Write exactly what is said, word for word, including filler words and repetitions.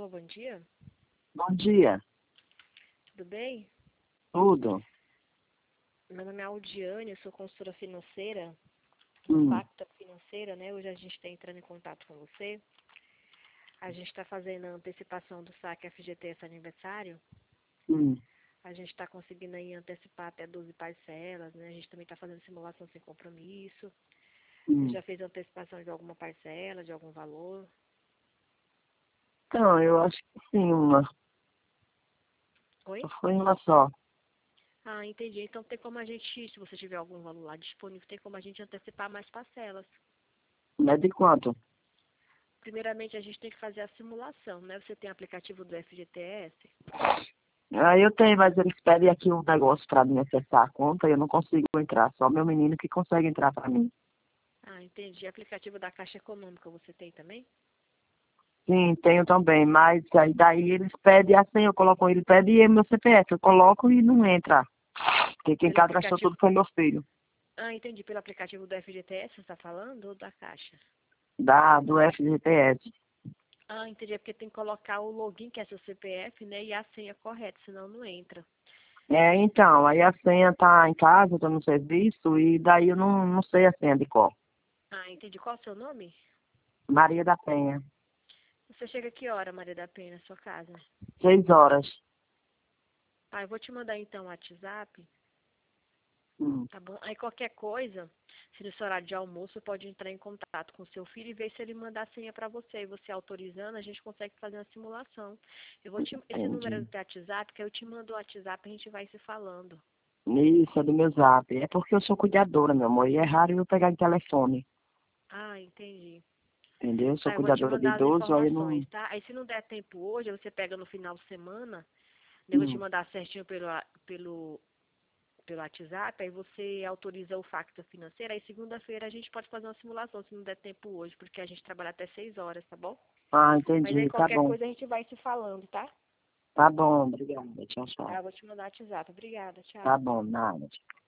Alô, bom dia. Bom dia. Tudo bem? Tudo. Meu nome é Audiane, eu sou consultora financeira do Hum, Facta Financeira, né? Hoje a gente está entrando em contato com você. A gente está fazendo a antecipação do saque F G T S aniversário. hum, A gente está conseguindo aí antecipar até doze parcelas, né? A gente também está fazendo simulação sem compromisso. Você hum. já fez antecipação de alguma parcela, de algum valor? Então, eu acho que sim, uma. Oi? Só foi uma só. Ah, entendi. Então tem como a gente, se você tiver algum valor lá disponível, tem como a gente antecipar mais parcelas. Não é de quanto? Primeiramente, a gente tem que fazer a simulação, né? Você tem aplicativo do F G T S? Ah, eu tenho, mas eles pedem aqui um negócio para mim acessar a conta e eu não consigo entrar. Só meu menino que consegue entrar para mim. Ah, entendi. Aplicativo da Caixa Econômica você tem também? Sim, tenho também, mas aí daí eles pedem assim, eu coloco, ele pede meu C P F, eu coloco e não entra. Porque quem Pelo cadastrou aplicativo... tudo foi meu filho. Ah, entendi. Pelo aplicativo do F G T S você está falando ou da Caixa? Da, do F G T S. Ah, entendi. É porque tem que colocar o login, que é seu C P F, né? E a senha correta, senão não entra. É, então, aí a senha tá em casa, tô no serviço, e daí eu não, não sei a senha de qual. Ah, entendi. Qual é o seu nome? Maria da Penha. Você chega que hora, Maria da Penha, na sua casa? Seis horas. Ah, eu vou te mandar então o WhatsApp, Hum, tá bom? Aí qualquer coisa, se nesse horário de almoço, pode entrar em contato com seu filho e ver se ele mandar a senha para você. E você autorizando, a gente consegue fazer uma simulação. Eu vou te, esse número é entendi. do teu WhatsApp, que eu te mando o WhatsApp e a gente vai se falando. Isso, é do meu zap. É porque eu sou cuidadora, meu amor, e é raro eu pegar de telefone. Ah, entendi. Entendeu? Eu sou Tá, eu vou te cuidadora de mandar as idoso, aí eu informações, não. tá? Aí se não der tempo hoje, você pega no final de semana, né? Eu vou te Hum, mandar certinho pelo, a- pelo, pelo WhatsApp, aí você autoriza o Facta Financeira, aí segunda-feira a gente pode fazer uma simulação, se não der tempo hoje, porque a gente trabalha até seis horas, tá bom? Ah, Mas aí entendi. Tá qualquer bom. coisa a gente vai se falando, tá? Tá bom, obrigada. Tchau, Tá, tchau. eu vou te mandar o WhatsApp. Obrigada, Tá tchau. bom, nada.